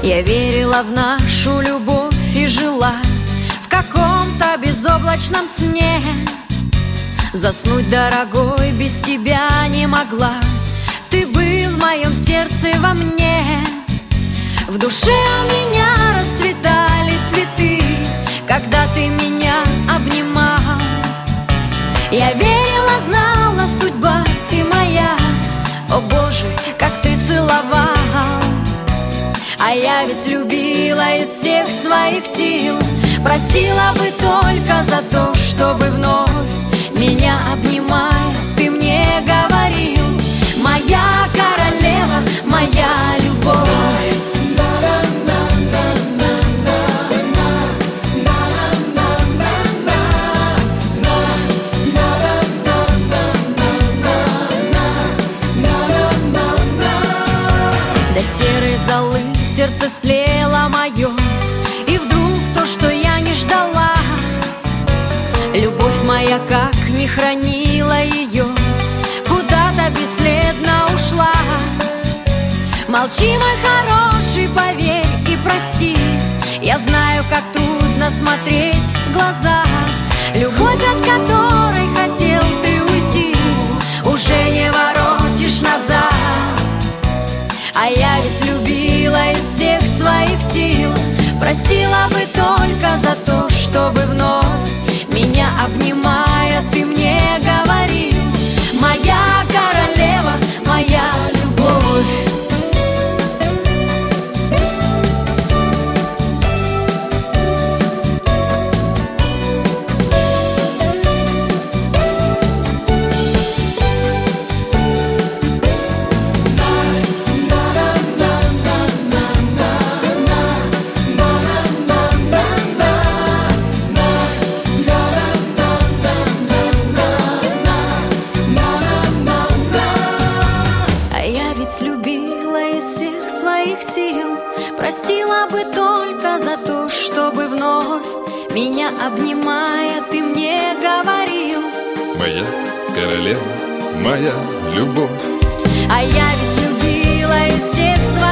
Я верила в нашу любовь и жила в каком-то безоблачном сне. Заснуть, дорогой, без тебя не могла. Ты был в моем сердце и во мне. В душе у меня расцветали цветы, когда ты меня обнимал. Я верила, знала, судьба ты моя. О Боже, как ты целовал. А я ведь любила из всех своих сил. Простила бы только за то, чтобы вновь меня обнимая, ты мне говорил: моя королева, моя любовь. До серой золы сердце стлело мое, и вдруг то, что я не ждала. Любовь моя, как не хранила ее, куда-то бесследно ушла. Молчи, мой хороший, поверь и прости. Я знаю, как трудно смотреть в глаза. Любовь, от которой хотел ты уйти, уже не воротишь назад. А я ведь любила из всех своих сил. Простила бы только за то, чтобы вновь меня обнимая, ты мне говорил: моя королева, моя любовь. Простила бы только за то, чтобы вновь меня обнимая, ты мне говорил: моя королева, моя любовь. А я ведь любила из всех своих